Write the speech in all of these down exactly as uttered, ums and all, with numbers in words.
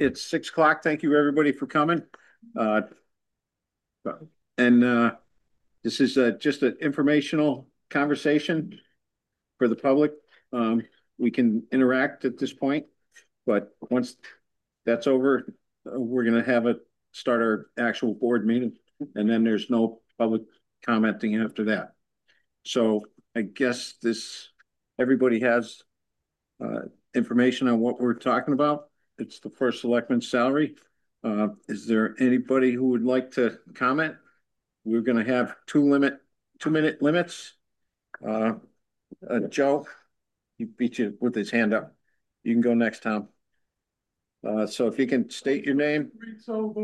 it's six o'clock. Thank you, everybody, for coming. Uh, and uh, this is uh, just an informational conversation for the public. Um, we can interact at this point, but once that's over, uh, we're going to have it start our actual board meeting, and then there's no public commenting after that. So I guess this everybody has uh, information on what we're talking about. It's the first selectman's salary. Uh, is there anybody who would like to comment? We're going to have two limit, two minute limits. Uh, uh, Joe, he beat you with his hand up. You can go next, Tom. Uh, so if you can state your name. So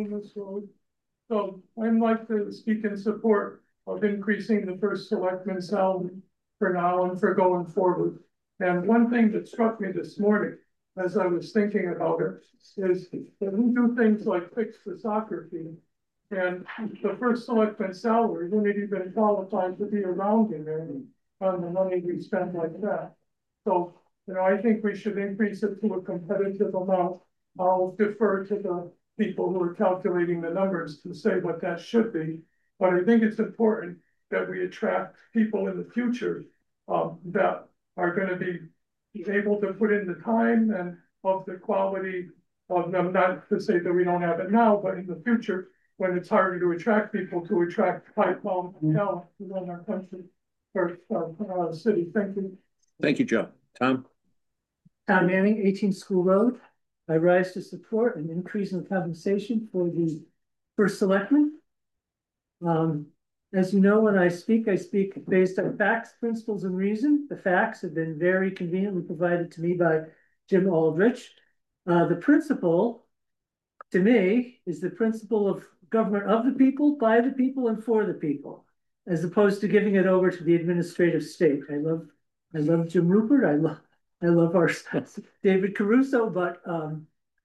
I'd like to speak in support of increasing the first selectman's salary for now and for going forward. And one thing that struck me this morning, as I was thinking about it, is that we do things like fix the soccer field, and the first selectman's salary wouldn't even qualify to be around in there on the money we spend like that. So, you know, I think we should increase it to a competitive amount. I'll defer to the people who are calculating the numbers to say what that should be. But I think it's important that we attract people in the future um, that are going to be able to put in the time and of the quality of them, not to say that we don't have it now, but in the future, when it's harder to attract people, to attract high quality talent to run our country or uh, uh, city. Thank you. Thank you, Joe. Tom? Tom Manning, eighteen School Road. I rise to support an increase in compensation for the first selectman. Um, as you know, when I speak, I speak based on facts, principles, and reason. The facts have been very conveniently provided to me by Jim Aldrich. Uh, the principle, to me, is the principle of government of the people, by the people, and for the people, as opposed to giving it over to the administrative state. I love, I love Jim Rupert. I love, I love our David Caruso, but um,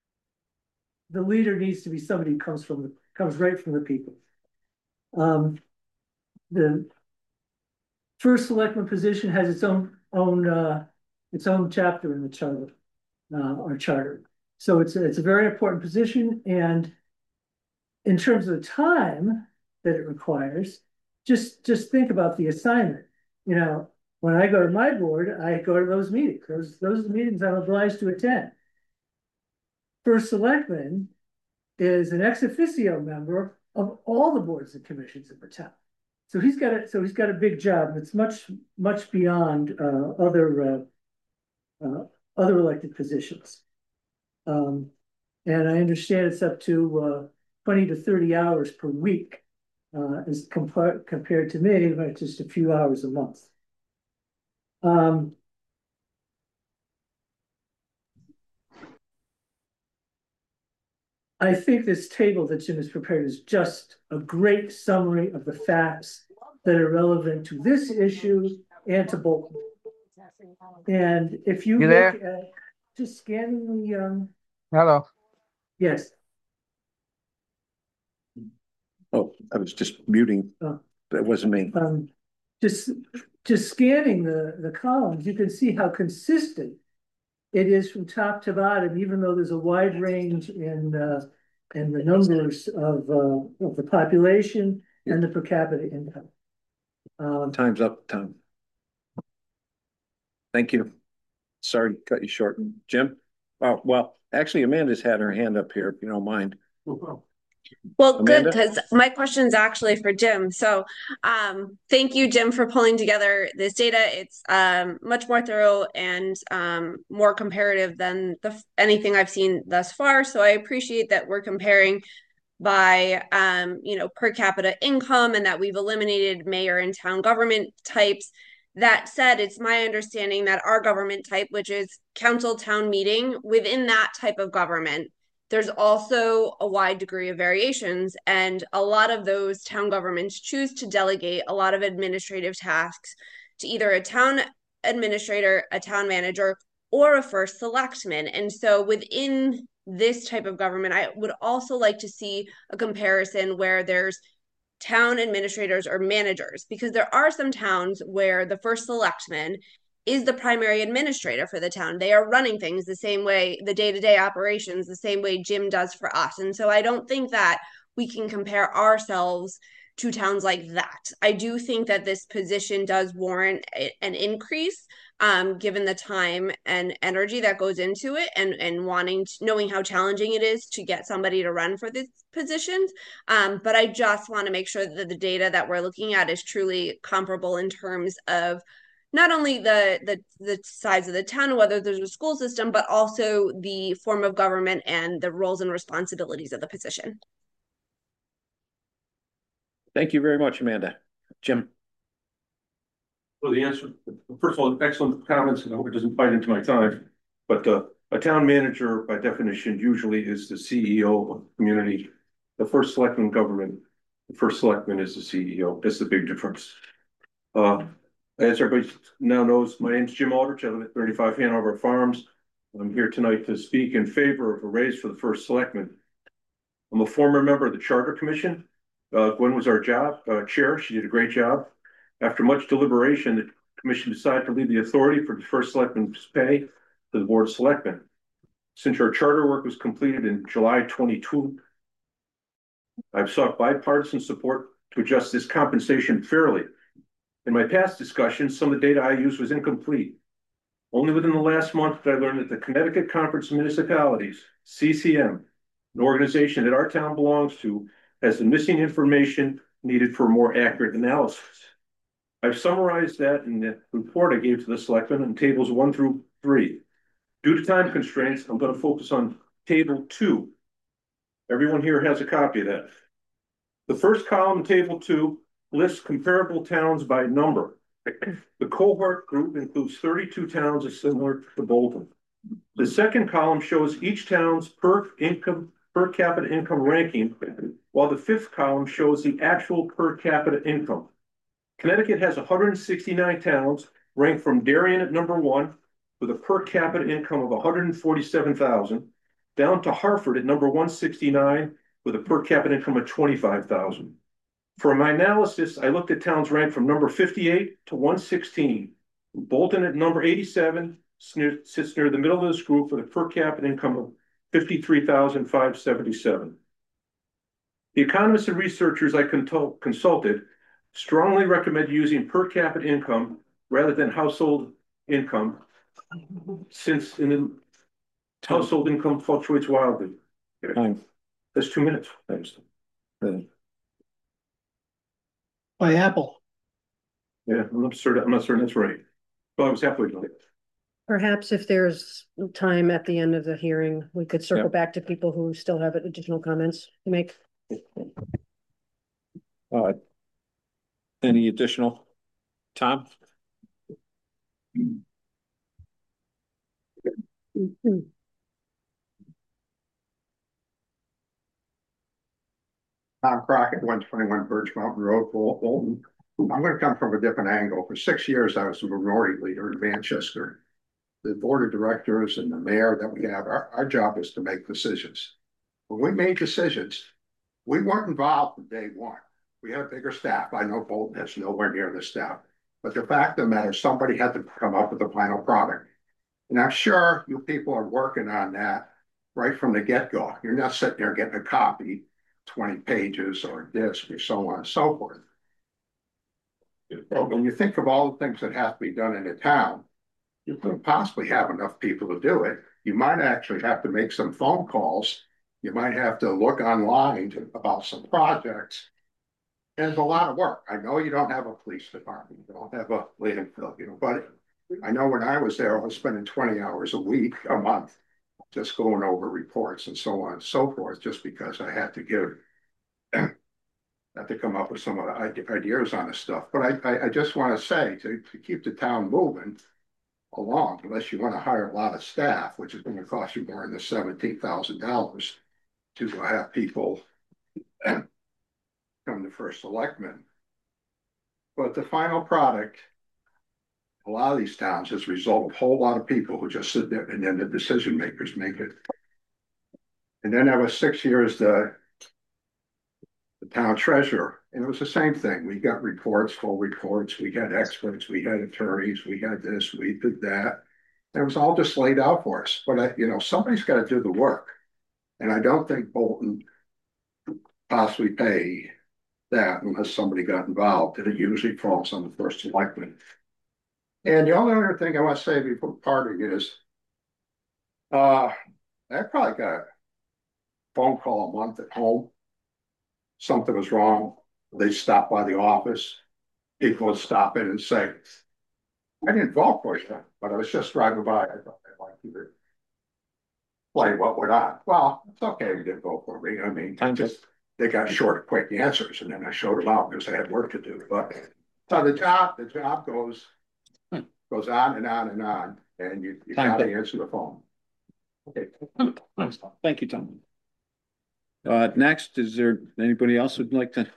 the leader needs to be somebody who comes from the comes right from the people. Um, the first selectman position has its own own uh, its own chapter in the charter, uh, our charter. So it's a, it's a very important position, and in terms of the time that it requires, just just think about the assignment. You know, when I go to my board, I go to those meetings. Those those are the meetings I'm obliged to attend. First selectman is an ex officio member of all the boards and commissions in the town. So he's got a so he's got a big job, and it's much much beyond uh, other uh, uh, other elected positions. Um, and I understand it's up to uh, twenty to thirty hours per week, uh, as compa compared to me, like just a few hours a month. Um, I think this table that Jim has prepared is just a great summary of the facts that are relevant to this issue and to Bolton. And if you, You look there? at just scanning the um Hello. yes. Oh, I was just muting. Oh. That wasn't me. Um just just scanning the, the columns, you can see how consistent it is from top to bottom, even though there's a wide range in uh, in the numbers of uh, of the population and the per capita income. Um, Time's up, Tom. Thank you. Sorry to cut you short. Jim? Oh, well, actually, Amanda's had her hand up here, if you don't mind. Well, good, Amanda? because my question is actually for Jim. So um, thank you, Jim, for pulling together this data. It's um, much more thorough and um, more comparative than the, anything I've seen thus far. So I appreciate that we're comparing by, um, you know, per capita income and that we've eliminated mayor and town government types. That said, it's my understanding that our government type, which is council town meeting, within that type of government, there's also a wide degree of variations, and a lot of those town governments choose to delegate a lot of administrative tasks to either a town administrator, a town manager, or a first selectman. And so within this type of government, I would also like to see a comparison where there's town administrators or managers, because there are some towns where the first selectman is the primary administrator for the town. They are running things the same way, the day-to-day operations, the same way Jim does for us. And so I don't think that we can compare ourselves to towns like that. I do think that this position does warrant a, an increase, um, given the time and energy that goes into it, and and wanting to, knowing how challenging it is to get somebody to run for these positions. Um, but I just want to make sure that the data that we're looking at is truly comparable in terms of not only the the the size of the town and whether there's a school system, but also the form of government and the roles and responsibilities of the position. Thank you very much, Amanda. Jim. Well, the answer, first of all, excellent comments, and I hope it doesn't bite into my time. But uh, a town manager, by definition, usually is the C E O of a community. The first selectman government, the first selectman is the C E O. That's the big difference. Uh, as everybody now knows, my name's Jim Aldrich. I live at thirty-five Hanover Farms. I'm here tonight to speak in favor of a raise for the first selectman. I'm a former member of the Charter Commission. Uh, Gwen was our job uh, chair. She did a great job. After much deliberation, the commission decided to leave the authority for the first selectman's pay to the board of selectmen. Since our charter work was completed in July twenty-two, I've sought bipartisan support to adjust this compensation fairly. In my past discussions, some of the data I used was incomplete. Only within the last month did I learn that the Connecticut Conference of Municipalities, C C M, an organization that our town belongs to, has the missing information needed for more accurate analysis. I've summarized that in the report I gave to the selectmen in tables one through three. Due to time constraints, I'm going to focus on table two. Everyone here has a copy of that. The first column in table two lists comparable towns by number. The cohort group includes thirty-two towns as similar to Bolton. The second column shows each town's per income per capita income ranking, while the fifth column shows the actual per capita income. Connecticut has one hundred sixty-nine towns, ranked from Darien at number one, with a per capita income of one hundred forty-seven thousand, down to Hartford at number one sixty-nine, with a per capita income of twenty-five thousand. For my analysis, I looked at towns ranked from number fifty-eight to one sixteen. Bolton at number eighty-seven sits near the middle of this group with a per capita income of fifty-three thousand five hundred seventy-seven. The economists and researchers I consult consulted strongly recommend using per capita income rather than household income, since in the household income fluctuates wildly. Time. That's two minutes. Thanks. By Apple. Yeah, I'm not certain. I'm not certain that's right. Well, I was halfway done. Perhaps if there's time at the end of the hearing, we could circle Yeah. back to people who still have additional comments to make. Uh, any additional? Tom? Mm-hmm. Tom Crockett, one twenty-one Birch Mountain Road, Bolton. I'm going to come from a different angle. For six years, I was the minority leader in Manchester. The board of directors and the mayor that we have, our, our job is to make decisions. When we made decisions, we weren't involved from day one. We had a bigger staff. I know Bolton has nowhere near the staff. But the fact of the matter, somebody had to come up with the final product. And I'm sure you people are working on that right from the get-go. You're not sitting there getting a copy, twenty pages or this or so on and so forth. Well, when you think of all the things that have to be done in a town, you couldn't possibly have enough people to do it. You might actually have to make some phone calls. You might have to look online to, about some projects. And it's a lot of work. I know you don't have a police department, you don't have a landfill, you know, but I know when I was there, I was spending twenty hours a week, a month, just going over reports and so on and so forth, just because I had to give, had to come up with some of the ideas on this stuff. But I, I, I just want to say, to, to keep the town moving along, unless you want to hire a lot of staff, which is going to cost you more than seventeen thousand dollars to have people come to first selectmen. But the final product, a lot of these towns is a result of a whole lot of people who just sit there and then the decision makers make it. And then I was six years the, the town treasurer. And it was the same thing. We got reports, full reports. We had experts, we had attorneys, we had this, we did that. And it was all just laid out for us. But, I, you know, somebody's got to do the work. And I don't think Bolton possibly pay that unless somebody got involved. And it usually falls on the first selectman. And the only other thing I want to say before parting is, uh, I probably got a phone call a month at home. Something was wrong. They stopped by the office. People would stop in and say, I didn't vote for you, but I was just driving by. I thought I'd like you to play what went on. Well, it's okay if you didn't vote for me. I mean, I just they got short, quick answers, and then I showed them out because I had work to do. But so the job, the job goes goes on and on and on, and you, you got to answer the phone. Okay. Thank you, Tom. Uh, next, is there anybody else who'd like to?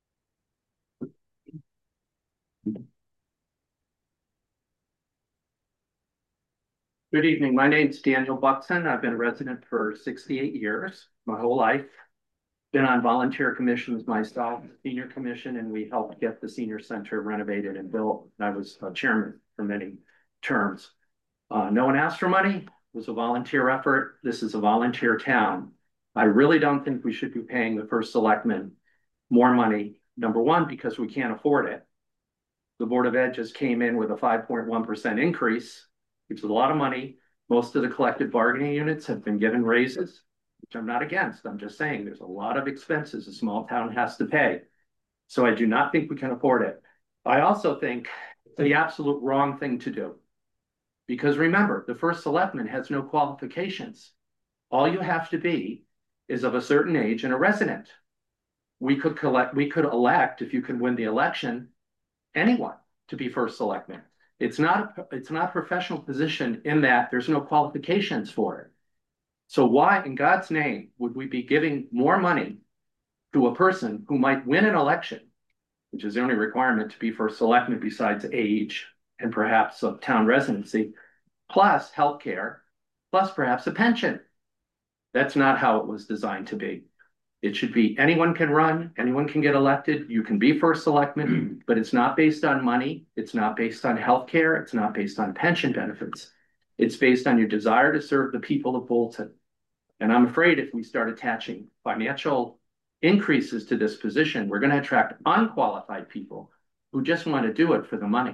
Good evening. My name's Daniel Buxton. I've been a resident for sixty-eight years, my whole life. Been on volunteer commissions myself, senior commission, and we helped get the senior center renovated and built. I was a chairman for many terms. Uh, no one asked for money. It was a volunteer effort. This is a volunteer town. I really don't think we should be paying the first selectman more money. Number one, because we can't afford it. The Board of Ed just came in with a five point one percent increase, which is a lot of money. Most of the collective bargaining units have been given raises, which I'm not against. I'm just saying there's a lot of expenses a small town has to pay. So I do not think we can afford it. I also think it's the absolute wrong thing to do. Because remember, the first selectman has no qualifications. All you have to be is of a certain age and a resident. We could collect, we could elect, if you can win the election, anyone to be first selectman. It's not, a, it's not a professional position in that there's no qualifications for it. So why in God's name would we be giving more money to a person who might win an election, which is the only requirement to be first selectman besides age and perhaps a town residency, plus healthcare, plus perhaps a pension? That's not how it was designed to be. It should be anyone can run, anyone can get elected, you can be first selectman, but it's not based on money, it's not based on healthcare, it's not based on pension benefits. It's based on your desire to serve the people of Bolton. And I'm afraid if we start attaching financial increases to this position, we're going to attract unqualified people who just want to do it for the money,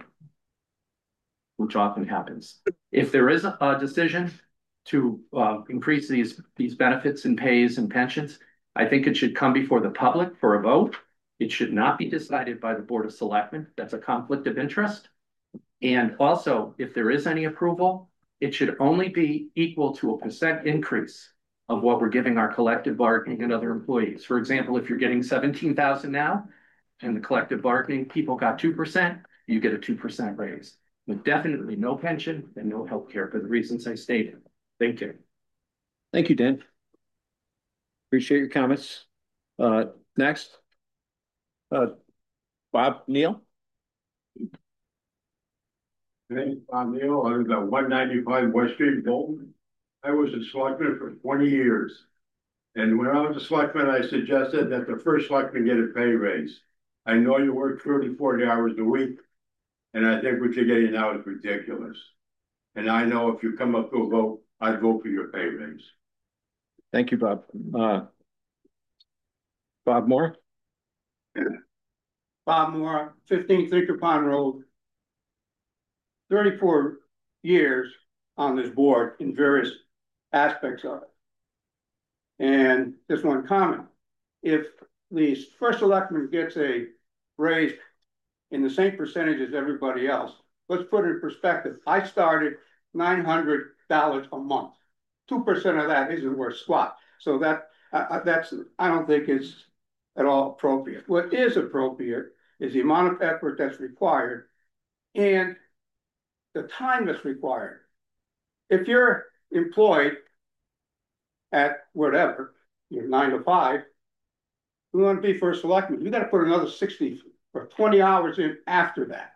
which often happens. If there is a decision to uh, increase these, these benefits and pays and pensions, I think it should come before the public for a vote. It should not be decided by the Board of Selectmen. That's a conflict of interest. And also, if there is any approval, it should only be equal to a percent increase of what we're giving our collective bargaining and other employees. For example, if you're getting seventeen thousand now and the collective bargaining people got two percent, you get a two percent raise. With definitely no pension and no health care for the reasons I stated. Thank you. Thank you, Dan. Appreciate your comments. Uh, next, uh, Bob Neal. My name's Bob Neal. I live at one ninety-five West Street, Bolton. I was a selectman for twenty years. And when I was a selectman, I suggested that the first selectman get a pay raise. I know you work thirty, forty hours a week, and I think what you're getting now is ridiculous. And I know if you come up to a vote, I'd vote for your pay raise. Thank you, Bob. Uh, Bob Moore. Bob Moore, fifteen Thinker Pond Road. thirty-four years on this board in various aspects of it. And just one comment. If the first selectman gets a raise in the same percentage as everybody else, let's put it in perspective. I started nine hundred dollars a month. two percent of that isn't worth squat. So that uh, that's, I don't think it's at all appropriate. What is appropriate is the amount of effort that's required and the time that's required. If you're employed at whatever, you're nine to five, you want to be first selectman, you got to put another sixty or twenty hours in after that.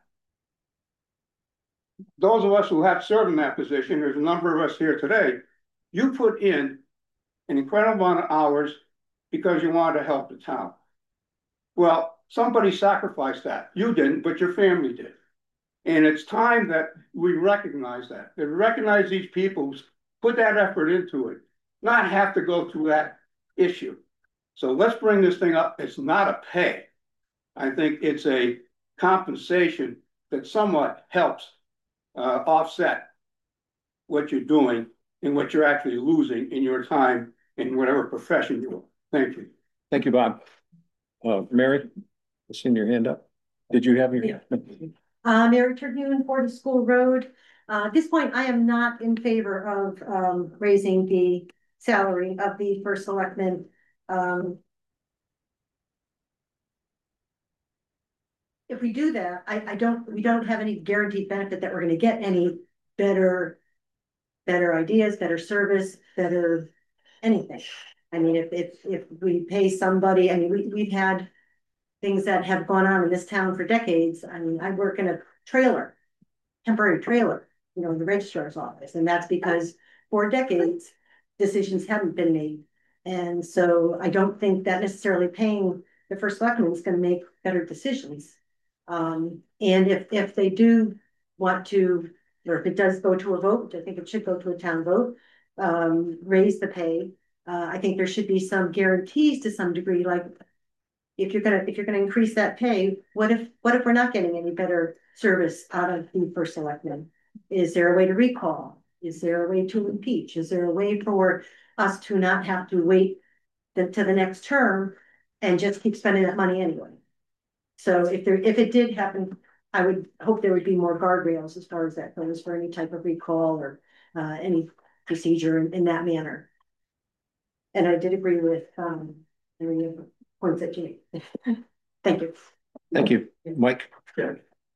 Those of us who have served in that position, there's a number of us here today, you put in an incredible amount of hours because you wanted to help the town. Well, Somebody sacrificed that. You didn't, but your family did. And it's time that we recognize that, that we recognize these people, put that effort into it, not have to go through that issue. So let's bring this thing up. It's not a pay. I think it's a compensation that somewhat helps uh, offset what you're doing and what you're actually losing in your time in whatever profession you're in. Thank you. Thank you, Bob. Uh, Mary, I seen your hand up. Did you have your hand? Uh, Mary Tribune, forty School Road. Uh, at this point, I am not in favor of um, raising the salary of the first selectman. Um, if we do that, I, I don't, we don't have any guaranteed benefit that we're going to get any better, better ideas, better service, better anything. I mean, if if if we pay somebody, I mean, we we've had things that have gone on in this town for decades. I mean, I work in a trailer, temporary trailer, you know, in the registrar's office. And that's because for decades, decisions haven't been made. And so I don't think that necessarily paying the first selectman is going to make better decisions. Um, and if, if they do want to, or if it does go to a vote, which I think it should go to a town vote, um, raise the pay, uh, I think there should be some guarantees to some degree, like if you're gonna if you're gonna increase that pay, what if what if we're not getting any better service out of the first selectman? Is there a way to recall? Is there a way to impeach? Is there a way for us to not have to wait the, to the next term and just keep spending that money anyway? So if there if it did happen, I would hope there would be more guardrails as far as that goes for any type of recall or uh, any procedure in, in that manner. And I did agree with um, the points that you made. Thank you. Thank you, Mike. Yeah.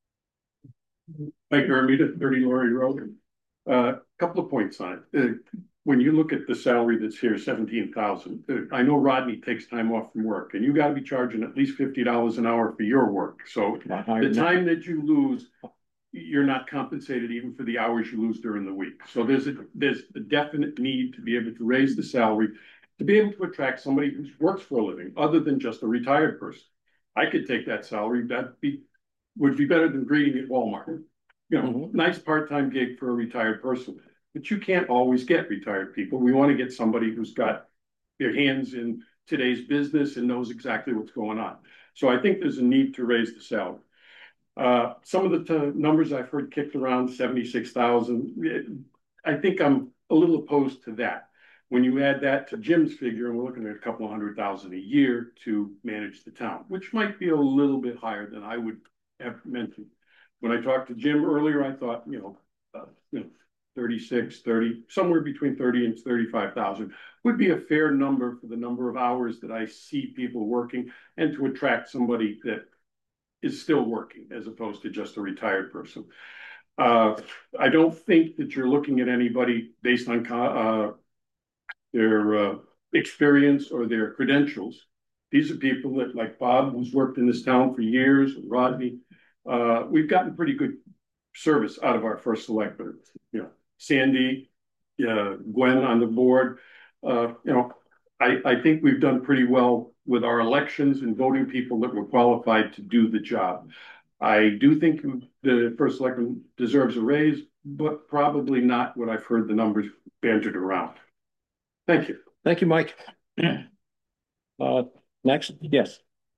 Mike Armita, thirty Laurie Road. A uh, couple of points on it. Uh, when you look at the salary that's here, seventeen thousand. Uh, I know Rodney takes time off from work, and you got to be charging at least fifty dollars an hour for your work. So the time that you lose, you're not compensated even for the hours you lose during the week. So there's a there's a definite need to be able to raise the salary, to be able to attract somebody who works for a living other than just a retired person. I could take that salary. That be would be better than greeting at Walmart. You know, mm-hmm. Nice part-time gig for a retired person. But you can't always get retired people. We want to get somebody who's got their hands in today's business and knows exactly what's going on. So I think there's a need to raise the salary. Uh, some of the t- numbers I've heard kicked around, seventy-six thousand. I think I'm a little opposed to that. When you add that to Jim's figure, and we're looking at a couple of hundred thousand a year to manage the town, which might be a little bit higher than I would have mentioned. When I talked to Jim earlier, I thought, you know, uh, you know, thirty-six, thirty, somewhere between thirty and thirty-five thousand would be a fair number for the number of hours that I see people working and to attract somebody that is still working as opposed to just a retired person. Uh, I don't think that you're looking at anybody based on uh, their uh, experience or their credentials. These are people that, like Bob, who's worked in this town for years, Rodney. Uh, we've gotten pretty good service out of our first selectman. You know, Sandy, uh, Gwen on the board. Uh, you know, I, I think we've done pretty well with our elections and voting people that were qualified to do the job. I do think the first selectman deserves a raise, but probably not what I've heard the numbers bantered around. Thank you. Thank you, Mike. Uh, next, yes.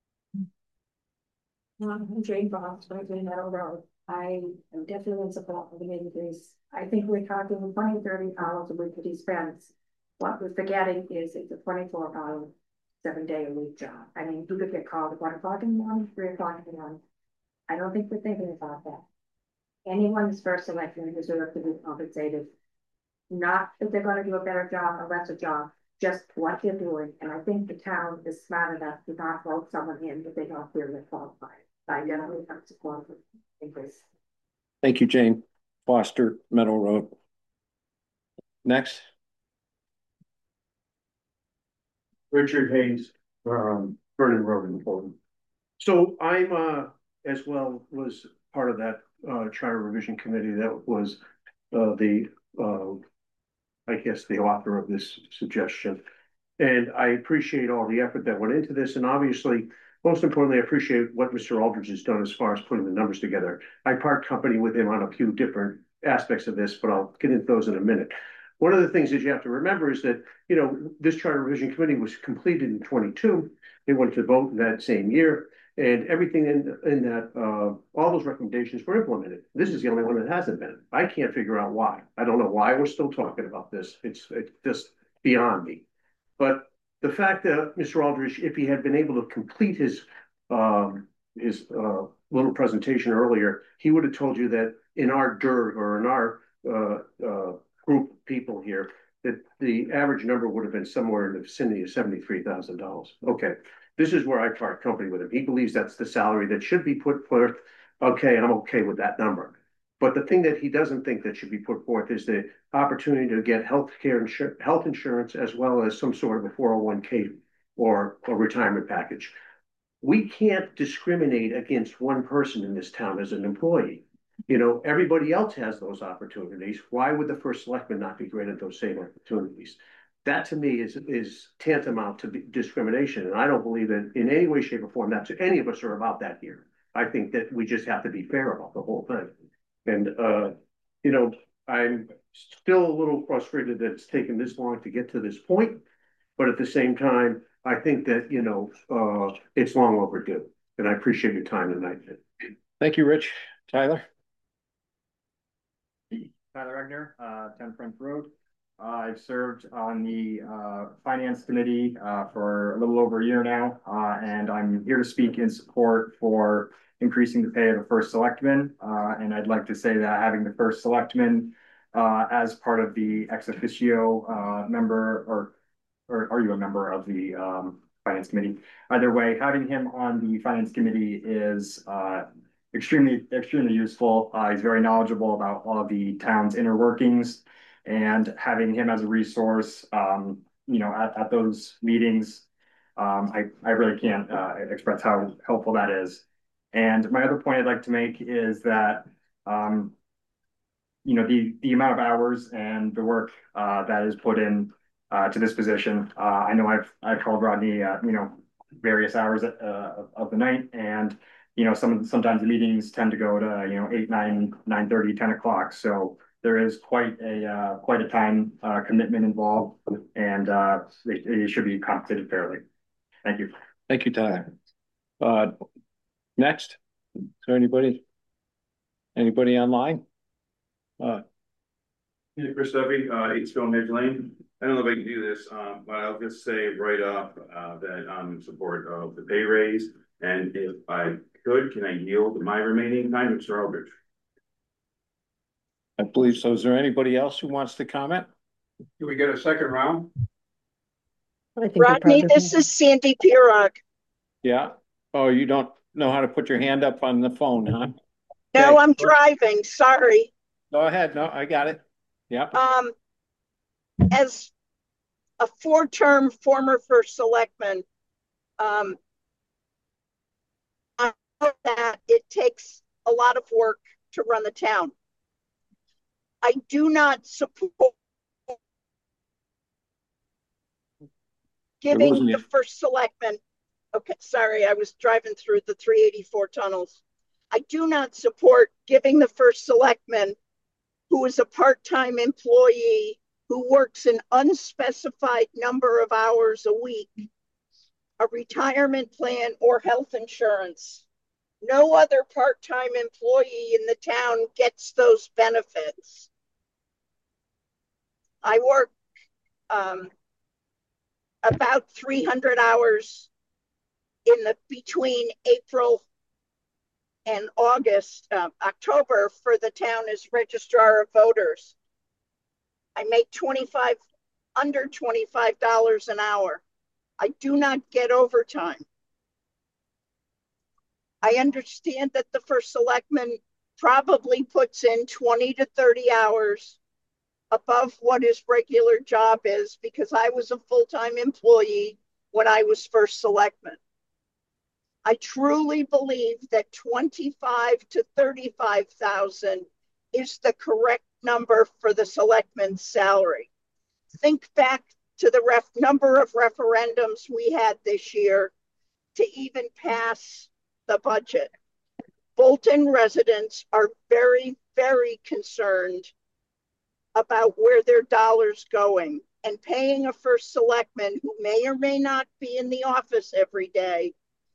I'm Jane Fox, Franklin Meadow Road. I am definitely in support of the increase. I think we're talking twenty, thirty hours a week for these parents. What we're forgetting is it's a twenty-four hour, seven day a week job. I mean, you could get called at one o'clock in the morning, three o'clock in the morning. I don't think we're thinking about that. Anyone who's first selected deserves to be compensated. Not that they're going to do a better job or less a job, just what they're doing. And I think the town is smart enough to not vote someone in if they don't feel they're qualified. I generally have support for increase. Thank you, Jane Foster, Meadow Road. Next. Richard Hayes, um, Vernon Road in Fulton. So I'm uh, as well was part of that uh, charter revision committee that was uh, the, uh, I guess, the author of this suggestion. And I appreciate all the effort that went into this. And obviously, most importantly, I appreciate what Mister Aldridge has done as far as putting the numbers together. I part company with him on a few different aspects of this, but I'll get into those in a minute. One of the things that you have to remember is that, you know, this charter revision committee was completed in twenty-two. They went to vote in that same year, and everything in, in that, uh, all those recommendations were implemented. This is the only one that hasn't been. I can't figure out why. I don't know why we're still talking about this. It's, it's just beyond me. But the fact that Mister Aldridge, if he had been able to complete his, um, his uh, little presentation earlier, he would have told you that in our D R G or in our uh, uh, group of people here, that the average number would have been somewhere in the vicinity of seventy-three thousand dollars. Okay, this is where I part company with him. He believes that's the salary that should be put forth. Okay, and I'm okay with that number. But the thing that he doesn't think that should be put forth is the opportunity to get health care insur health insurance as well as some sort of a four oh one K or a retirement package. We can't discriminate against one person in this town as an employee. You know, everybody else has those opportunities. Why would the first selectman not be granted those same opportunities? That to me is, is tantamount to discrimination. And I don't believe that in any way, shape, or form that any of us are about that here. I think that we just have to be fair about the whole thing. And, uh, you know, I'm still a little frustrated that it's taken this long to get to this point. But at the same time, I think that, you know, uh, it's long overdue. And I appreciate your time tonight. Thank you, Rich. Tyler? Tyler Egner, uh, ten French Road. Uh, I've served on the uh, Finance Committee uh, for a little over a year now, uh, and I'm here to speak in support for increasing the pay of the first selectman. Uh, and I'd like to say that having the first selectman uh, as part of the ex officio uh, member, or, or are you a member of the um, Finance Committee? Either way, having him on the Finance Committee is uh, extremely, extremely useful. Uh, he's very knowledgeable about all of the town's inner workings, and having him as a resource, um, you know, at, at those meetings, um, I, I really can't uh, express how helpful that is. And my other point I'd like to make is that, um, you know, the, the amount of hours and the work uh, that is put in uh, to this position. Uh, I know I've, I've called Rodney, uh, you know, various hours uh, of the night, and you know, some sometimes the meetings tend to go to, you know, eight, nine, nine thirty, ten o'clock. So there is quite a uh, quite a time uh, commitment involved, and uh, it, it should be compensated fairly. Thank you. Thank you, Tyler. Uh, next, is there anybody? Anybody online? Uh, Yeah, Chris Duffy, uh, eight Stonehenge Lane. I don't know if I can do this, um, but I'll just say right off uh, that I'm in support of the pay raise. And if I could, can I yield my remaining time to Mister Aldridge? I believe so. Is there anybody else who wants to comment? Do we get a second round? I think Rodney, this is Sandy Pirog. Yeah. Oh, you don't know how to put your hand up on the phone, huh? No, Okay. I'm driving. Sorry. Go ahead. No, I got it. Yeah. Um, as a four-term former first selectman, um, I know that it takes a lot of work to run the town. I do not support giving the first selectman. Okay, sorry, I was driving through the three eighty-four tunnels. I do not support giving the first selectman, who is a part-time employee who works an unspecified number of hours a week, a retirement plan or health insurance. No other part-time employee in the town gets those benefits. I work um, about three hundred hours in the between April and August, uh, October for the town as registrar of voters. I make twenty-five, under twenty-five dollars an hour. I do not get overtime. I understand that the first selectman probably puts in twenty to thirty hours above what his regular job is, because I was a full-time employee when I was first selectman. I truly believe that twenty-five to thirty-five thousand is the correct number for the selectman's salary. Think back to the ref number of referendums we had this year to even pass the budget. Bolton residents are very, very concerned about where their dollars going, and paying a first selectman who may or may not be in the office every day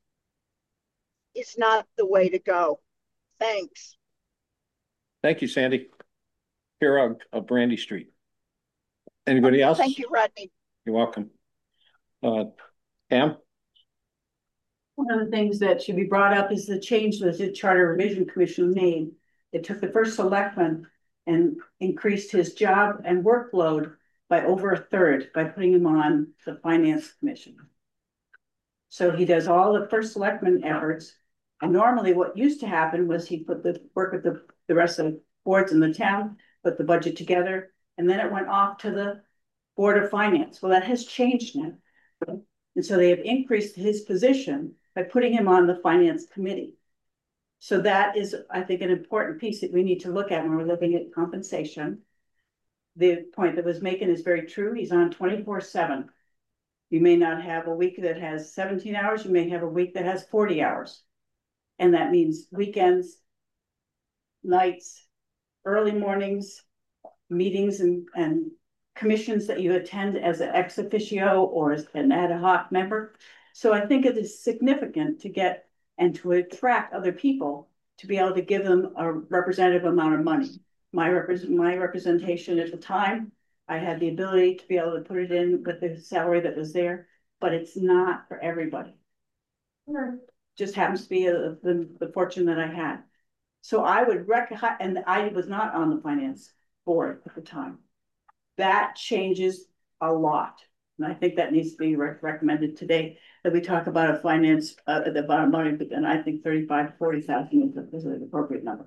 is not the way to go. Thanks. Thank you, Sandy. Here on uh, Brandy Street. Anybody else? Thank you, Rodney. You're welcome. Uh, Pam? One of the things that should be brought up is the change that the Charter Revision Commission made. It took the first selectman and increased his job and workload by over a third by putting him on the Finance Commission. So he does all the first selectman efforts. And normally what used to happen was he put the work with the, the rest of the boards in the town, put the budget together, and then it went off to the Board of Finance. Well, that has changed now. And so they have increased his position by putting him on the Finance Committee. So that is, I think, an important piece that we need to look at when we're looking at compensation. The point that was making is very true. He's on twenty-four seven. You may not have a week that has seventeen hours. You may have a week that has forty hours. And that means weekends, nights, early mornings, meetings and, and commissions that you attend as an ex officio or as an ad hoc member. So I think it is significant to get and to attract other people to be able to give them a representative amount of money. My, repre my representation at the time, I had the ability to be able to put it in with the salary that was there, but it's not for everybody. It just happens to be a, the, the fortune that I had. So I would recommend, and I was not on the finance board at the time. That changes a lot. And I think that needs to be re recommended today, that we talk about a finance, uh, the bottom line, but then I think thirty-five to forty thousand is, is an appropriate number.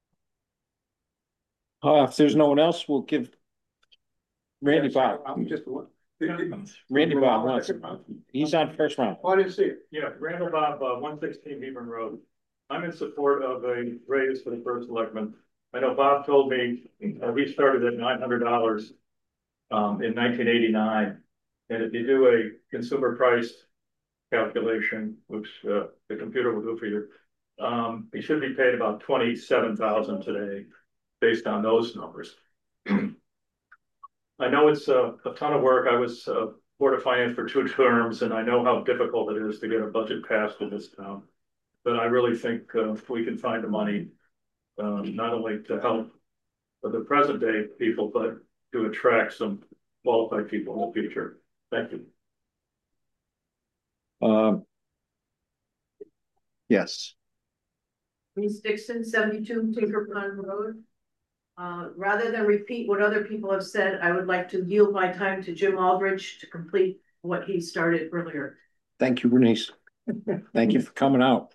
Uh, if there's no one else, we'll give Randy Bob. Just Randy Bob wants it. He's on first round. Oh, I didn't see it. Yeah, Randall Bob, uh, one sixteen Hebron Road. I'm in support of a raise for the first selectman. I know Bob told me uh, we started at nine hundred dollars um, in nineteen eighty-nine. And if you do a consumer price calculation, which uh, the computer will do for you, um, he should be paid about twenty-seven thousand today, based on those numbers. I know it's a, a ton of work. I was uh, Board of Finance for two terms, and I know how difficult it is to get a budget passed in this town. But I really think uh, we can find the money, um, not only to help the present day people, but to attract some qualified people in the future. Thank you. Um, yes. Ms. Dixon, seventy-two Tinker Pond Road. Uh, rather than repeat what other people have said, I would like to yield my time to Jim Aldridge to complete what he started earlier. Thank you, Bernice. Thank you for coming out.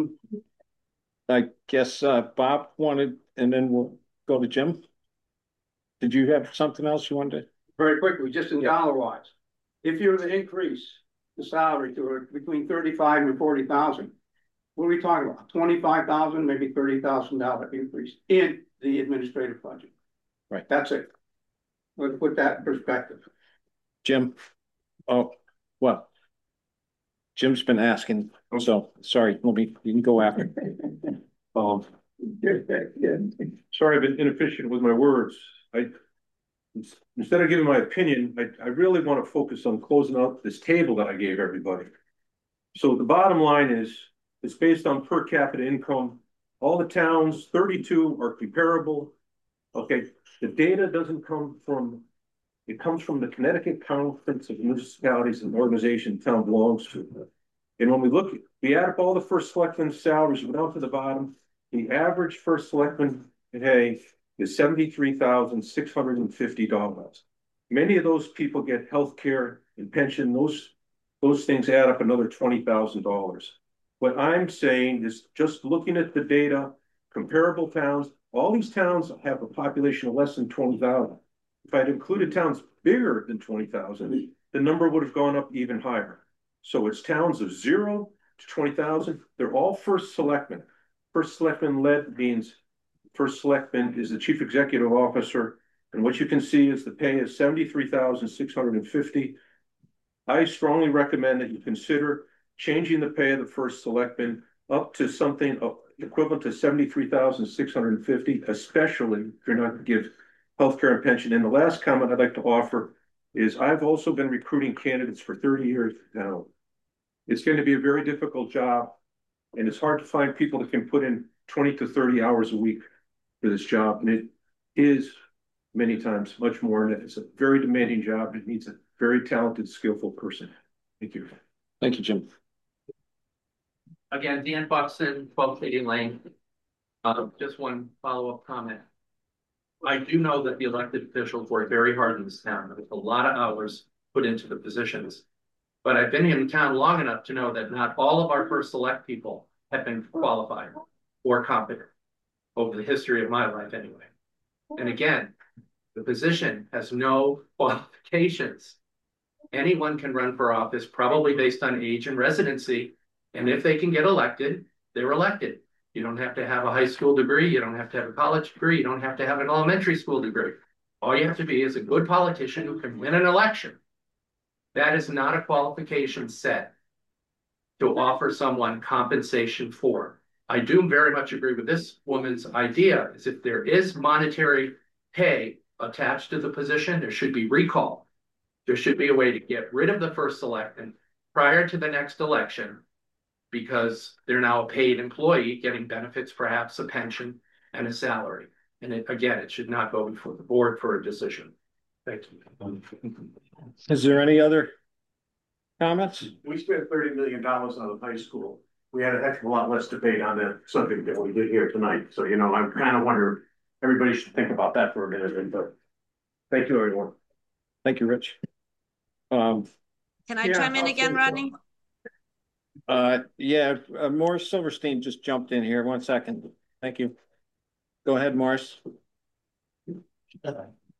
I guess uh, Bob wanted, and then we'll go to Jim. Did you have something else you wanted to? Very quickly, just in dollar wise. If you were to increase the salary to between thirty-five and forty thousand, what are we talking about? Twenty-five thousand, maybe thirty thousand dollar increase in the administrative budget. Right. That's it. Let's put that in perspective. Jim. Oh, well. Jim's been asking, so sorry, let me, you can go after. Um, sorry, I've been inefficient with my words. I instead of giving my opinion, I, I really want to focus on closing out this table that I gave everybody. So the bottom line is, it's based on per capita income. All the towns, thirty-two, are comparable. Okay, the data doesn't come from, it comes from the Connecticut Conference of Municipalities and Organization town belongs to. And when we look, we add up all the first selectmen's salaries, we go down to the bottom. The average first selectman pay is seventy-three thousand six hundred and fifty dollars. Many of those people get health care and pension. Those, those things add up another twenty thousand dollars. What I'm saying is just looking at the data, comparable towns, all these towns have a population of less than twenty thousand. If I'd included towns bigger than twenty thousand, the number would have gone up even higher. So it's towns of zero to twenty thousand. They're all first selectmen. First selectman led means first selectman is the chief executive officer. And what you can see is the pay is seventy-three thousand six hundred and fifty. I strongly recommend that you consider changing the pay of the first selectman up to something equivalent to seventy-three thousand six hundred and fifty, especially if you're not going to give healthcare and pension. And the last comment I'd like to offer is I've also been recruiting candidates for thirty years now. It's going to be a very difficult job, and it's hard to find people that can put in twenty to thirty hours a week for this job. And it is many times much more, and it's a very demanding job. It needs a very talented, skillful person. Thank you. Thank you, Jim. Again, Dan Buxton, twelve Katie Lane. Uh, just one follow-up comment. I do know that the elected officials work very hard in this town. There's a lot of hours put into the positions. But I've been in town long enough to know that not all of our first select people have been qualified or competent over the history of my life anyway. And again, the position has no qualifications. Anyone can run for office, probably based on age and residency. And if they can get elected, they're elected. You don't have to have a high school degree. You don't have to have a college degree. You don't have to have an elementary school degree. All you have to be is a good politician who can win an election. That is not a qualification set to offer someone compensation for. I do very much agree with this woman's idea, is if there is monetary pay attached to the position, there should be recall. There should be a way to get rid of the first selectman prior to the next election, because they're now a paid employee getting benefits, perhaps a pension and a salary. And it, again, it should not go before the board for a decision. Thank you. Is there any other comments? We spent thirty million dollars on the high school. We had a heck of a lot less debate on that subject that we did here tonight. So, you know, I'm kind of wondering, everybody should think about that for a minute. But thank you, everyone. Thank you, Rich. Um, Can I yeah, chime in again, Rodney? Uh, yeah, uh, Morris Silverstein just jumped in here. One second. Thank you. Go ahead, Morris. Uh,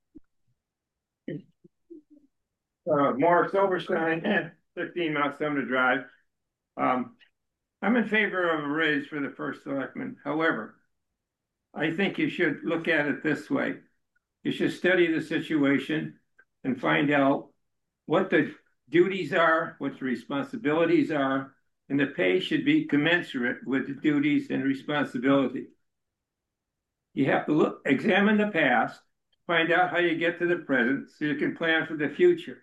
Morris Silverstein, fifteen Mount Sumner Drive. Um, I'm in favor of a raise for the first selectman. However, I think you should look at it this way. You should study the situation and find out what the duties are, what the responsibilities are, and the pay should be commensurate with the duties and responsibility. You have to look, examine the past, find out how you get to the present so you can plan for the future.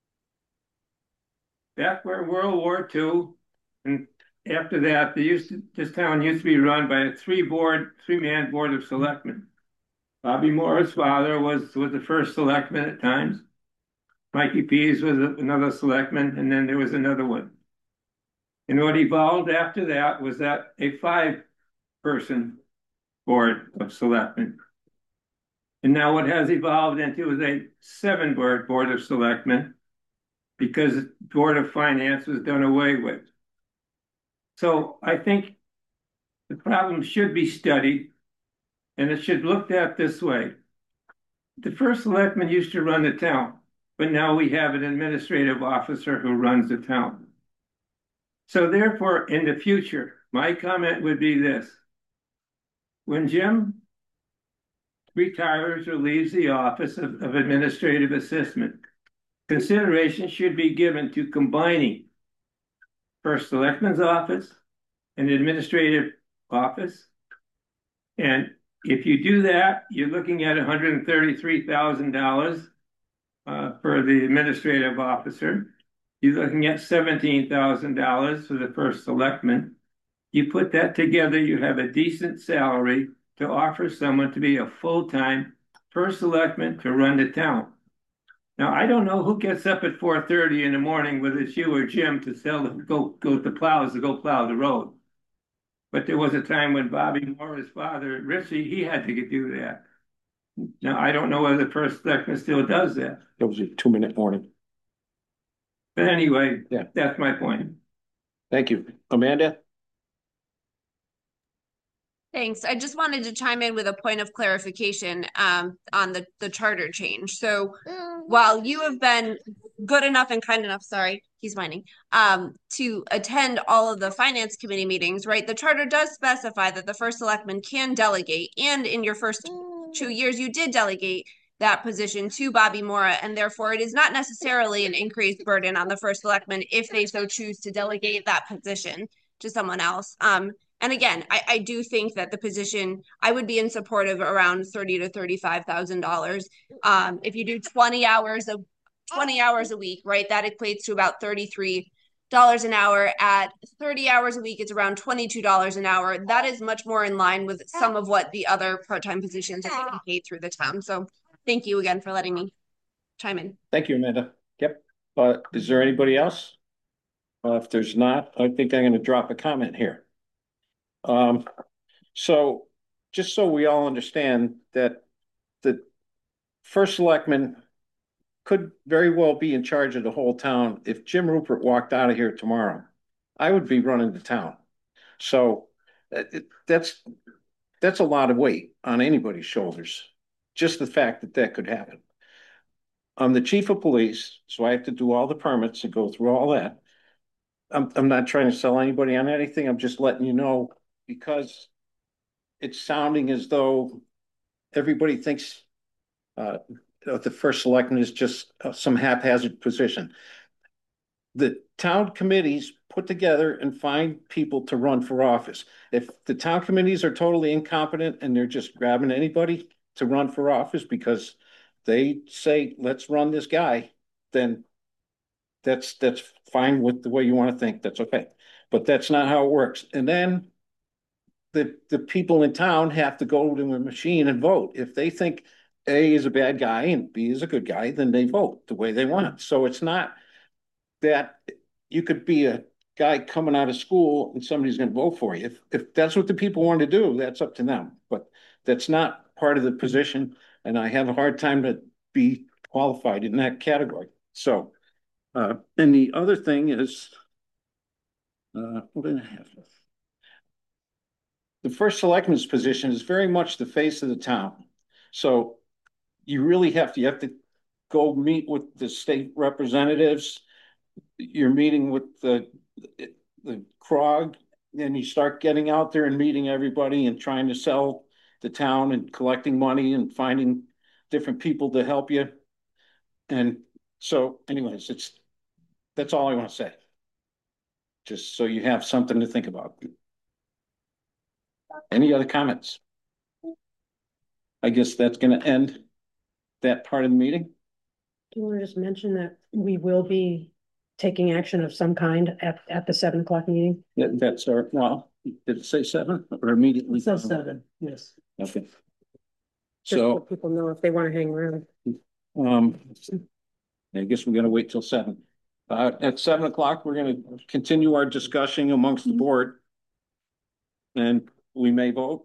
Back where World War Two, and after that, they used to, this town used to be run by a three board, three man board of selectmen. Bobby Moore's father was, was the first selectman at times. Mikey Pease was another selectman, and then there was another one. And what evolved after that was that a five-person board of selectmen. And now what has evolved into is a seven-board board of selectmen, because the Board of Finance was done away with. So I think the problem should be studied, and it should be looked at this way. The first selectman used to run the town, but now we have an administrative officer who runs the town. So therefore, in the future, my comment would be this. When Jim retires or leaves the office of, of administrative assistant, consideration should be given to combining first selectman's office and administrative office. And if you do that, you're looking at one hundred thirty-three thousand dollars uh, for the administrative officer. You're looking at seventeen thousand dollars for the first selectman. You put that together, you have a decent salary to offer someone to be a full-time first selectman to run the town. Now, I don't know who gets up at four thirty in the morning, whether it's you or Jim, to sell, go, go to plows to go plow the road. But there was a time when Bobby Moore's father, Richie, he had to do that. Now, I don't know whether the first selectman still does that. It was a two-minute warning. But anyway, yeah, that's my point. Thank you. Amanda? Thanks. I just wanted to chime in with a point of clarification um, on the, the charter change. So while you have been good enough and kind enough, sorry, he's whining, um, to attend all of the finance committee meetings, right? The charter does specify that the first selectman can delegate, and in your first two years you did delegate. that position to Bobby Mora, and therefore it is not necessarily an increased burden on the first selectman if they so choose to delegate that position to someone else. Um, and again, I, I do think that the position, I would be in support of around thirty to thirty-five thousand dollars. Um, if you do twenty hours of twenty hours a week, right, that equates to about thirty-three dollars an hour. At thirty hours a week, it's around twenty-two dollars an hour. That is much more in line with some of what the other part-time positions are getting paid through the town. So thank you again for letting me chime in. Thank you, Amanda. Yep. Uh, is there anybody else? Uh, if there's not, I think I'm going to drop a comment here. Um, so just so we all understand that the first selectman could very well be in charge of the whole town. If Jim Rupert walked out of here tomorrow, I would be running the town. So it, that's that's a lot of weight on anybody's shoulders. Just the fact that that could happen. I'm the chief of police, so I have to do all the permits and go through all that. I'm I'm not trying to sell anybody on anything. I'm just letting you know, because it's sounding as though everybody thinks uh, the first selectman is just some haphazard position. The town committees put together and find people to run for office. If the town committees are totally incompetent and they're just grabbing anybody to run for office because they say, let's run this guy, then that's that's fine with the way you want to think. That's okay. But that's not how it works. And then the the people in town have to go to a machine and vote. If they think A is a bad guy and B is a good guy, then they vote the way they want. So it's not that you could be a guy coming out of school and somebody's going to vote for you. If if that's what the people want to do, that's up to them. But that's not part of the position, and I have a hard time to be qualified in that category. So, uh, and the other thing is, uh, what did I have? The first selectman's position is very much the face of the town. So you really have to, you have to go meet with the state representatives. You're meeting with the, the C R O G, then you start getting out there and meeting everybody and trying to sell the town and collecting money and finding different people to help you. And so anyways, it's, that's all I want to say. Just so you have something to think about. Any other comments? I guess that's going to end that part of the meeting. Do you want to just mention that we will be taking action of some kind at, at the seven o'clock meeting? That, that's our, well, did it say seven or immediately? It says seven, yes. Okay. Just So let people know if they want to hang around. um, I guess we're going to wait till seven. Uh, at seven o'clock, we're going to continue our discussion amongst the board, and we may vote.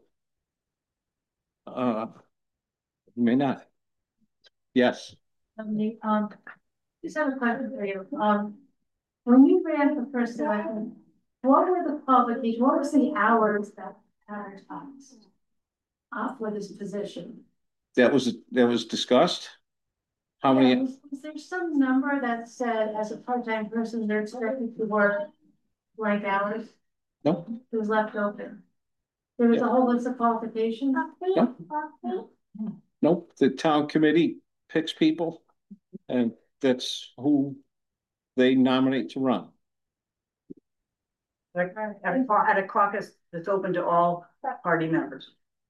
Uh, we may not. Yes. Um, um, just have a question for you. Um, when you ran for first election, what were the publications, what was the hours that advertised uh, for this position? That was, that was discussed. How Yeah, many? was, was there some number that said as a part-time person, they're expected to work blank hours? No. It was left open. There was Yeah. a whole list of qualifications. No. Nope, the town committee picks people, and that's who they nominate to run. Like at a, at a caucus that's open to all party members.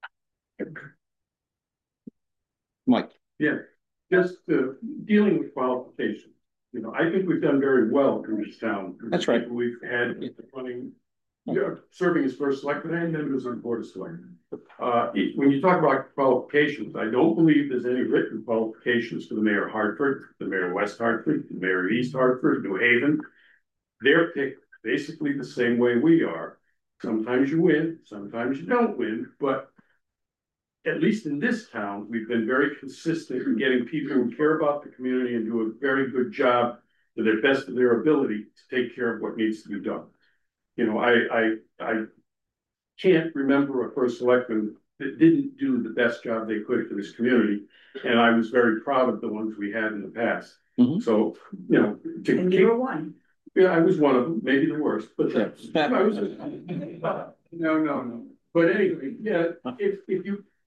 Mike. Yeah, just uh, dealing with qualifications. You know, I think we've done very well in this town. That's right. We've had running, you know, serving as first selectman and members on board of selectmen. Uh, it- when you talk about qualifications, I don't believe there's any written qualifications for the mayor of Hartford, the mayor of West Hartford, the mayor of East Hartford, New Haven. They're picked basically the same way we are. Sometimes you win, sometimes you don't win, but at least in this town, we've been very consistent in getting people who care about the community and do a very good job to the best of their ability to take care of what needs to be done. You know, I, I, I can't remember a first selectman that didn't do the best job they could for this community. And I was very proud of the ones we had in the past. Mm-hmm. So, you know, to And keep, you were one. yeah, I was one of them, maybe the worst, but that's, I was, no, no, no. But anyway, yeah, if, if you,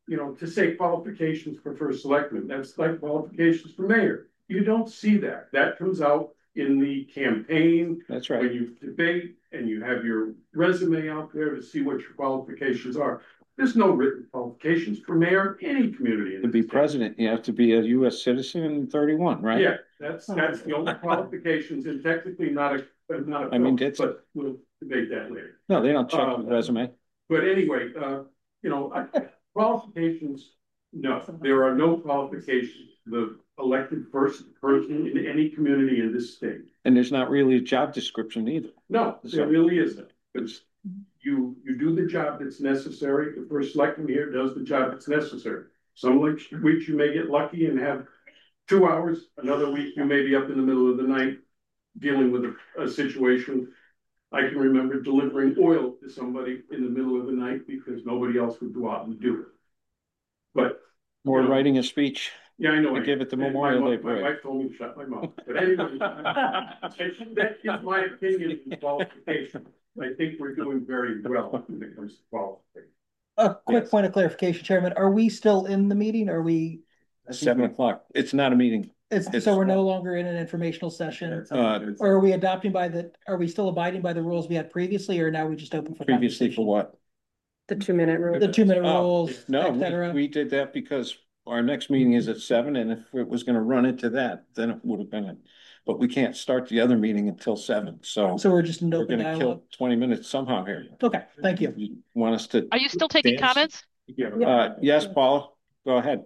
you know, to say qualifications for first selectman, that's like qualifications for mayor. You don't see that. That comes out in the campaign. That's right. When you debate and you have your resume out there to see what your qualifications are. There's no written qualifications for mayor in any community. To be president, you have to be a U S citizen in thirty-one, right? Yeah, that's, that's the only qualifications, and technically not a, not a. I mean, film, it's- but we'll debate that later. No, they don't check Um, the resume. But anyway, uh, you know, I- qualifications, no, there are no qualifications. The elected first person in any community in this state. And there's not really a job description either. No, So- there really isn't. It's, you, you do the job that's necessary. The first selectman here does the job that's necessary. Some weeks, weeks you may get lucky and have two hours. Another week, you may be up in the middle of the night dealing with a, a situation. I can remember delivering oil to somebody in the middle of the night because nobody else would go out and do it. But Or you know, writing a speech. yeah, I know. To I- give it the my Memorial mo- Day My parade. wife told me to shut my mouth, but anyway, that is my opinion on qualification. I think we're doing very well when it comes to qualification. A quick Yes. point of clarification, Chairman, are we still in the meeting? Are we? Seven o'clock. It's not a meeting. It's, It's- so we're no longer in an informational session? Uh, Or are we adopting by the, are we still abiding by the rules we had previously, or now we just open for? previously for what? The two minute rule. The two minute Oh, rules, No, et we, cetera? we did that because our next meeting is at seven, and if it was gonna run into that, then it would have been it. But we can't start the other meeting until seven, so So we're just in we're open gonna dialogue? kill twenty minutes somehow here. Okay, thank you. You want us to? Are you still taking dance? comments? Uh, yes, Paula, go ahead.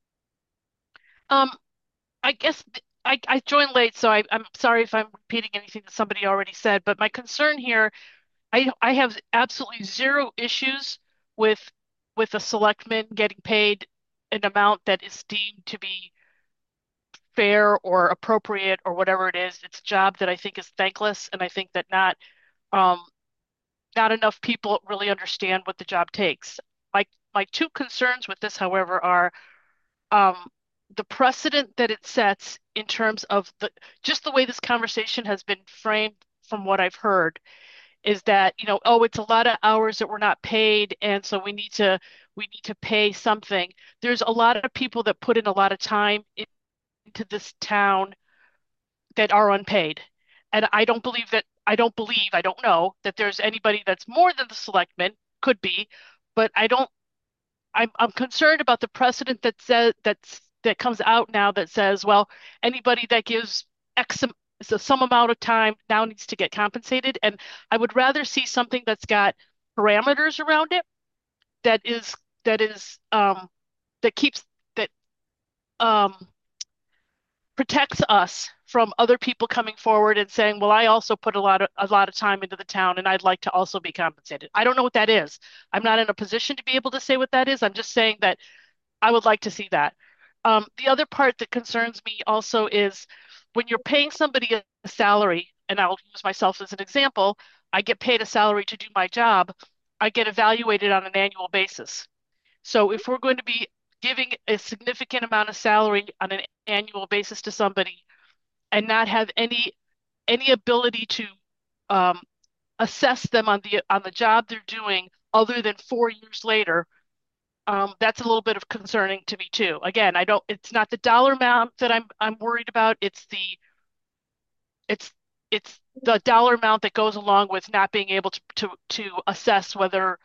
Um, I guess th- I, I joined late, so I, I'm sorry if I'm repeating anything that somebody already said, but my concern here, I, I have absolutely zero issues with, with a selectman getting paid an amount that is deemed to be fair or appropriate or whatever it is. It's a job that I think is thankless, and I think that not, um, not enough people really understand what the job takes. My, my two concerns with this, however, are, um, the precedent that it sets in terms of the just the way this conversation has been framed from what I've heard is that, you know, oh, it's a lot of hours that we're not paid, and so we need to we need to pay something. There's a lot of people that put in a lot of time in, into this town that are unpaid. And I don't believe that I don't believe, I don't know that there's anybody that's more than the selectmen, could be, but I don't I'm I'm concerned about the precedent that says that's that comes out now that says, well, anybody that gives X am- so some amount of time now needs to get compensated. And I would rather see something that's got parameters around it that is that is um that keeps that um protects us from other people coming forward and saying, well, I also put a lot of a lot of time into the town and I'd like to also be compensated. I don't know what that is. I'm not in a position to be able to say what that is. I'm just saying that I would like to see that. Um, the other part that concerns me also is when you're paying somebody a salary, and I'll use myself as an example, I get paid a salary to do my job, I get evaluated on an annual basis. So if we're going to be giving a significant amount of salary on an annual basis to somebody and not have any any ability to um, assess them on the on the job they're doing other than four years later, um, that's a little bit of concerning to me too. Again, I don't. It's not the dollar amount that I'm I'm worried about. It's the it's it's the dollar amount that goes along with not being able to to to assess whether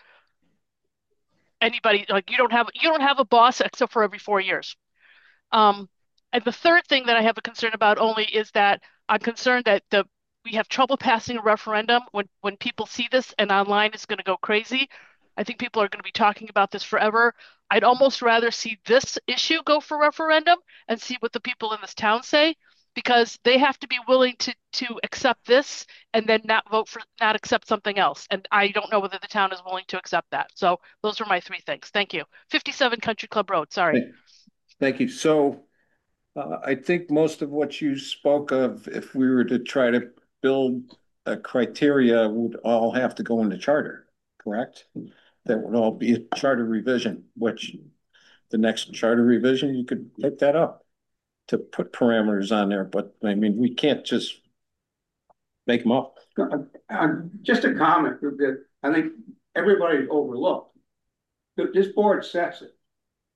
anybody like you don't have you don't have a boss except for every four years. Um, and the third thing that I have a concern about only is that I'm concerned that the we have trouble passing a referendum when when people see this and online is going to go crazy. I think people are going to be talking about this forever. I'd almost rather see this issue go for referendum and see what the people in this town say, because they have to be willing to to accept this and then not vote for not accept something else. And I don't know whether the town is willing to accept that. So those are my three things. Thank you. fifty-seven Country Club Road. Sorry. Thank you. So uh, I think most of what you spoke of, if we were to try to build a criteria, would all have to go in the charter, correct? That would all be a charter revision, which the next charter revision, you could pick that up to put parameters on there. But I mean, we can't just make them up. Uh, just a comment that I think everybody overlooked. Th- This board sets it.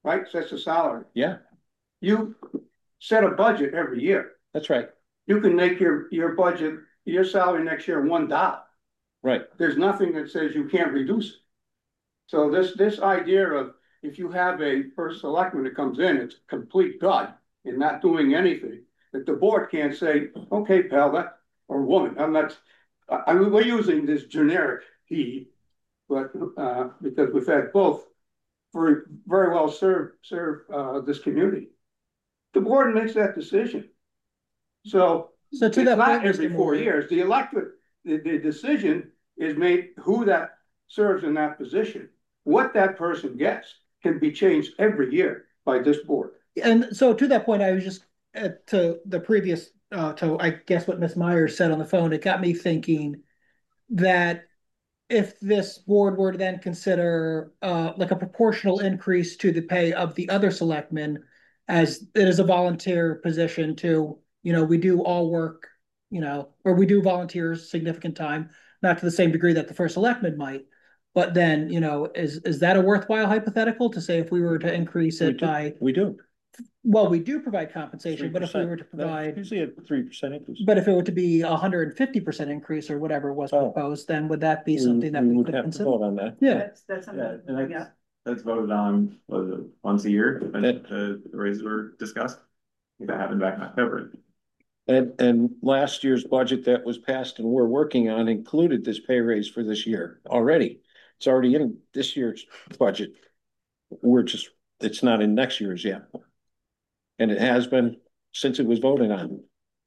right? Sets the salary. Yeah, You set a budget every year. that's right. You can make your, your budget, your salary next year one dollar. Right. There's nothing that says you can't reduce it. So this, this idea of if you have a first selectman that comes in, it's a complete dud and not doing anything, that the board can't say, okay, pal, that, or woman, I'm not, I, I mean, we're using this generic he, but, uh, because we've had both very, very well serve, serve, uh, this community. The board makes that decision. So, So to it's that not point, every Mister four Moore- years, the electorate, the, the decision is made who that serves in that position. What that person gets can be changed every year by this board. And so to that point, I was just, uh, to the previous, uh, to, I guess what Miz Myers said on the phone, it got me thinking that if this board were to then consider, uh, like a proportional increase to the pay of the other selectmen, as it is a volunteer position to, you know, we do all work, you know, or we do volunteer significant time, not to the same degree that the first selectman might. But then, you know, is, is that a worthwhile hypothetical to say if we were to increase We it do. by, We do. well, we do provide compensation, but if we three percent. were to provide, Usually a three percent increase. but if it were to be a hundred and fifty percent increase or whatever was Oh. proposed, then would that be We- something that we we would could have to consider? vote on that. Yeah. That's, that's something Yeah, to and bring that's, up. that's voted on, was it once a year, when the the raises were discussed? I think that happened back in October. And, and last year's budget that was passed and we're working on included this pay raise for this year already. It's already in this year's budget. We're just, it's not in next year's yet. And it has been since it was voted on.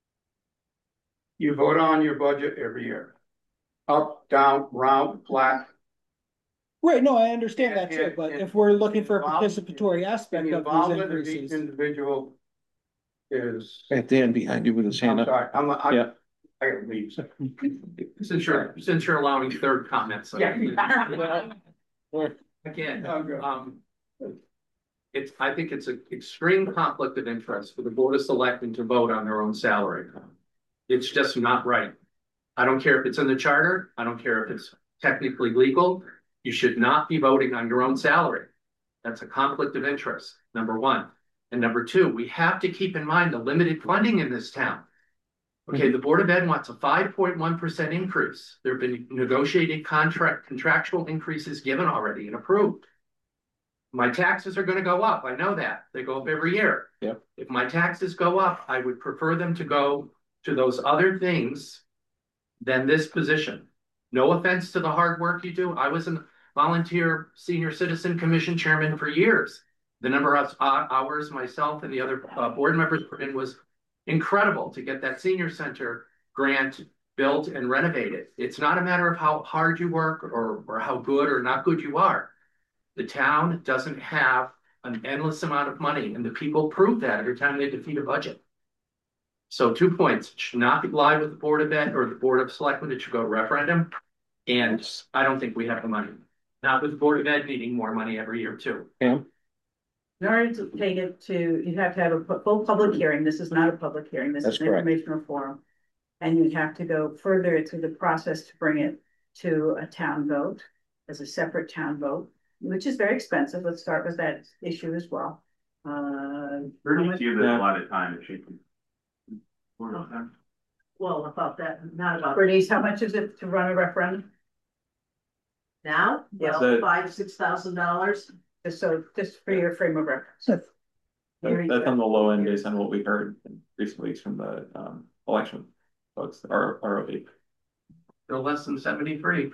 You vote on your budget every year. Up, down, round, flat. Right, no, I understand that too, And- but and- if we're looking for a involved- participatory And aspect the of these involvement of each increases. individual is, At Dan behind you with his I'm hand up. sorry, I'm, I, Yeah. I gotta leave. Since you're, since you're allowing third comments. I- Again, um. It's, I think it's an extreme conflict of interest for the Board of Selectmen to vote on their own salary. It's just not right. I don't care if it's in the charter. I don't care if it's technically legal. You should not be voting on your own salary. That's a conflict of interest, number one. And number two, we have to keep in mind the limited funding in this town. Okay, the Board of Ed wants a five point one percent increase. There have been negotiated contract, contractual increases given already and approved. My taxes are gonna go up, I know that, they go up every year. Yep. If my taxes go up, I would prefer them to go to those other things than this position. No offense to the hard work you do, I was a volunteer senior citizen commission chairman for years. The number of uh, hours myself and the other uh, board members put in was incredible to get that senior center grant built and renovated. It's not a matter of how hard you work or, or how good or not good you are. The town doesn't have an endless amount of money, and the people prove that every time they defeat a budget. So two points, it should not lie with the Board of Ed or the Board of Selectmen, it should go referendum. And I don't think we have the money. Not with the Board of Ed needing more money every year too. Pam? In order to take it to, you have to have a pu- full public hearing. This is not a public hearing. This That's is an correct. informational forum. And you have to go further through the process to bring it to a town vote as a separate town vote, which is very expensive. Let's start with that issue as well. Uh, Bernie, how give much- this a lot of time if she can. Well, about that, not about Bernice, how much is it to run a referendum? now, Yes. well, five, six thousand dollars. Just so, just for your frame of reference. Here That- you That's go. on the low end based on what we heard in recent weeks from the um election folks, our R O E. They're less than seventy-three.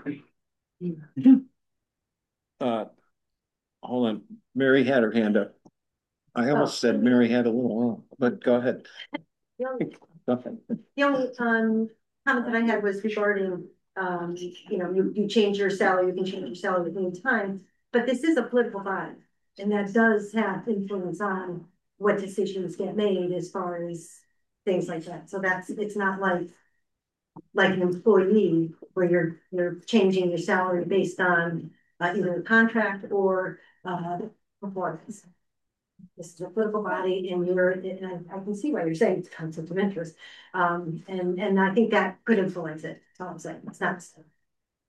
Uh, hold on, Mary had her hand up. I almost said Mary had a little wrong, but go ahead. The only, Nothing. the only, um, comment that I had was regarding, um, you know, you, you change your salary, you can change your salary at any time, but this is a political body. And that does have influence on what decisions get made as far as things like that. So that's, it's not like, like an employee where you're, you're changing your salary based on uh, either a contract or, uh, performance. This is a political body and you're, and I, I can see why you're saying it's conflict of interest. Um, and, and I think that could influence it. That's all I'm saying. It's not.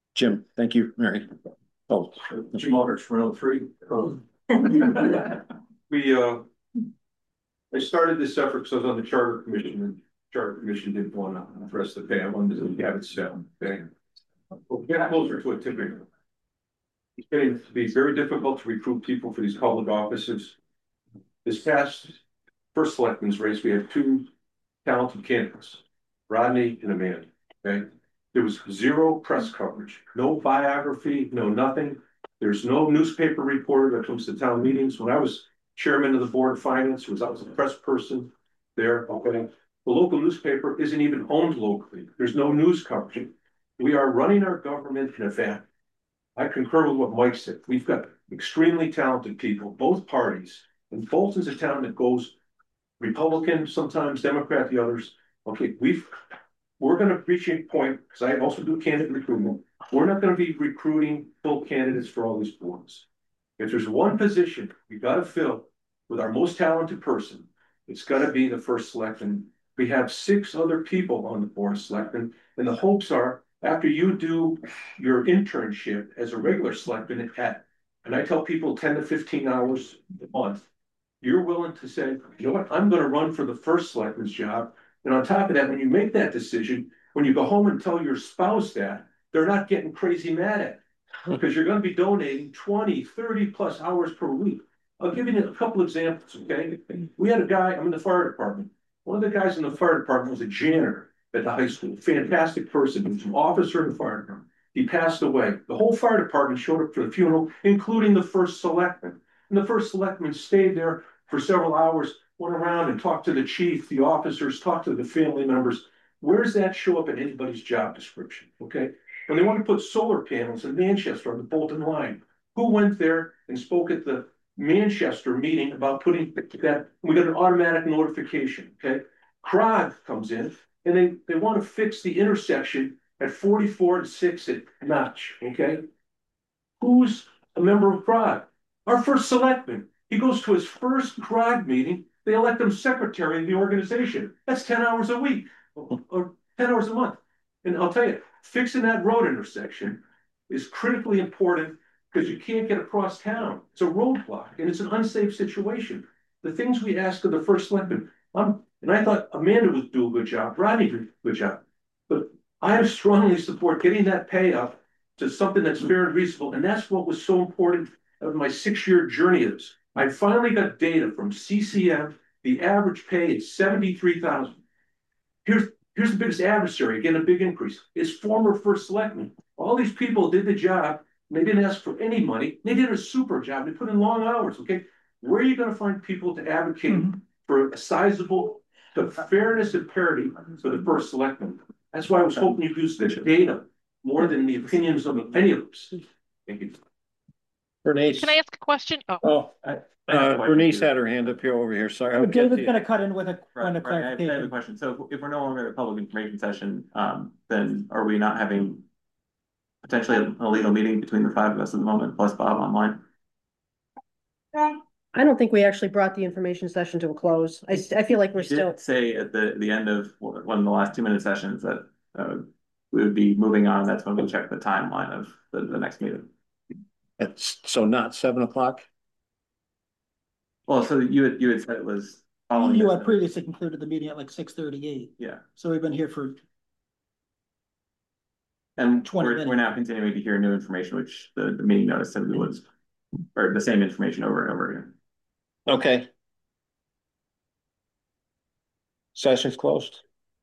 Jim, thank you, Mary. Oh. Jim Aldrich, row three. we, uh, I started this effort because I was on the Charter Commission, and Charter Commission didn't want to address the pay. I wanted to have it set, okay? We'll get closer to a tipping point. It's getting to be very difficult to recruit people for these public offices. This past first selectmen's race, we had two talented candidates, Rodney and Amanda, okay? There was zero press coverage, no biography, no nothing. There's no newspaper reporter that comes to town meetings. When I was chairman of the board of finance, was I was a press person there, okay? The local newspaper isn't even owned locally. There's no news coverage. We are running our government in a vacuum. I concur with what Mike said. We've got extremely talented people, both parties. And Bolton's a town that goes Republican, sometimes Democrat, the others. Okay, we've we're going to reach a point, because I also do candidate recruitment. We're not going to be recruiting full candidates for all these boards. If there's one position we got to fill with our most talented person, it's got to be the first selectman. We have six other people on the board of selectmen, and the hopes are after you do your internship as a regular selectman at, and I tell people ten to fifteen hours a month, you're willing to say, you know what, I'm going to run for the first selectman's job. And on top of that, when you make that decision, when you go home and tell your spouse that, they're not getting crazy mad at you because you're going to be donating twenty, thirty plus hours per week. I'll give you a couple examples, okay? We had a guy, I'm in the fire department. One of the guys in the fire department was a janitor at the high school, fantastic person. He was an officer in the fire department. He passed away. The whole fire department showed up for the funeral, including the first selectman. And the first selectman stayed there for several hours, went around and talked to the chief, the officers, talked to the family members. Where does that show up in anybody's job description? Okay. When they want to put solar panels in Manchester on the Bolton line, who went there and spoke at the Manchester meeting about putting that? We got an automatic notification. Okay. CROG comes in and they, they want to fix the intersection at forty-four and six at Notch. Okay. Who's a member of CROG? Our first selectman. He goes to his first CROG meeting. They elect him secretary of the organization. That's ten hours a week or ten hours a month. And I'll tell you, fixing that road intersection is critically important because you can't get across town. It's a roadblock and it's an unsafe situation. The things we ask of the first selectman, um, and I thought Amanda would do a good job, Rodney did a good job, but I strongly support getting that pay up to something that's fair and reasonable. And that's what was so important of my six-year journey is. I finally got data from C C M. The average pay is seventy-three thousand dollars. Here's, here's the biggest adversary, again, a big increase. It's former first selectmen. All these people did the job. And they didn't ask for any money. They did a super job. They put in long hours, okay? Where are you going to find people to advocate mm-hmm. for a sizable, to fairness and parity for the first selectman? That's why I was hoping you'd use the data more than the opinions of any of us. Thank you. Bernice. Can I ask a question? Oh, oh I, uh, Bernice had her hand up here over here. Sorry. Oh, David's going to cut in with a, right, a right. clarification. I have a question. So if we're no longer at a public information session, um, then are we not having potentially an illegal meeting between the five of us at the moment, plus Bob online? I don't think we actually brought the information session to a close. I, I feel like we're you still. Did say at the, the end of one of the last two minute sessions that uh, we would be moving on. That's when we check the timeline of the, the next meeting. It's so not seven o'clock. Well, so you had you had said it was. You had previously concluded the meeting at like six thirty-eight. Yeah. So we've been here for. And we're, we're now continuing to hear new information, which the, the meeting notice said it was, or the same information over and over again. Okay. Session's closed.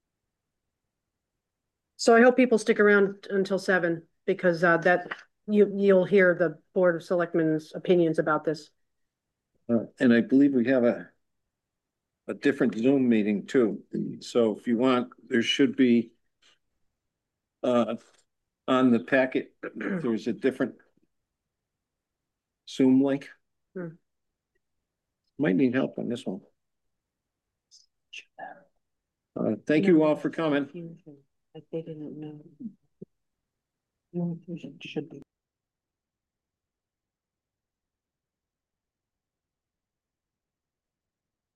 So I hope people stick around until seven because uh, that you you'll hear the Board of Selectmen's opinions about this. Uh, and I believe we have a a different Zoom meeting too. So if you want, there should be uh on the packet, there's a different Zoom link. Hmm. Might need help on this one. Uh, thank no, you all for coming. They didn't know. Should be.